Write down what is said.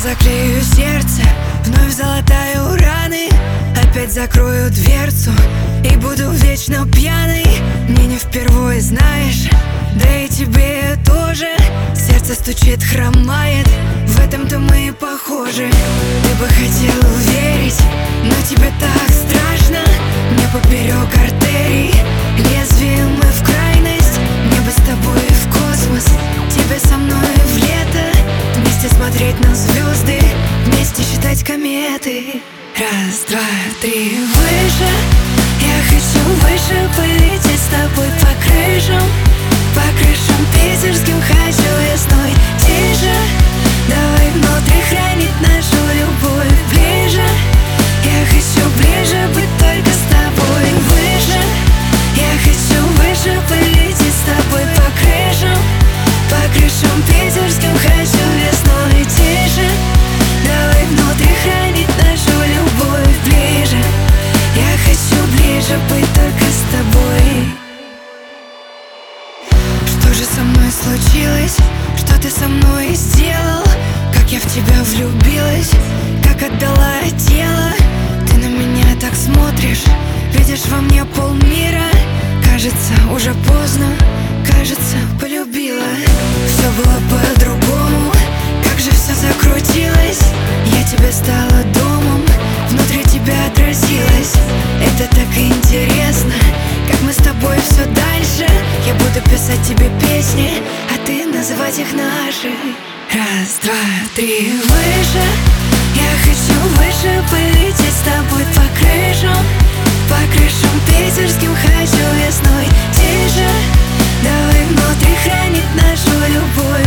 заклею сердце, вновь залатаю раны, опять закрою дверцу и буду вечно пьяной. Мне не впервые, знаешь, да и тебе тоже. Сердце стучит, хромает, в этом-то мы и похожи. Ты бы хотел уверить, но тебе так страшно. Мне поперек артерий, лезвием мы в крайность. Мне бы с тобой в космос, тебе со мной в лето. Вместе смотреть на звезды, вместе считать кометы. Раз, два, три, выше. Я хочу выше полететь с тобой по крышам питерским. Хочу весной тише. Давай внутри хранить нашу любовь ближе. Я хочу ближе быть только с тобой. Выше. Я хочу выше полететь с тобой по крышам питерским. Хочу весной тише. Давай внутри хранить нашу любовь ближе. Я хочу ближе быть только с тобой. Что же со мной случилось? Что ты со мной сделал? Как я в тебя влюбилась, как отдала тело. Ты на меня так смотришь, видишь во мне полмира. Кажется, уже поздно, кажется, полюбила. Все было по-другому, как же все закрутилось. Я тебе стала домом, внутри тебя отразилась. Это так интересно, как мы с тобой все дальше. Я буду писать тебе песни, а ты называть их наши. Раз, два, три, выше. Я хочу выше полететь с тобой по крышам питерским. Хочу весной тише. Давай внутри хранить нашу любовь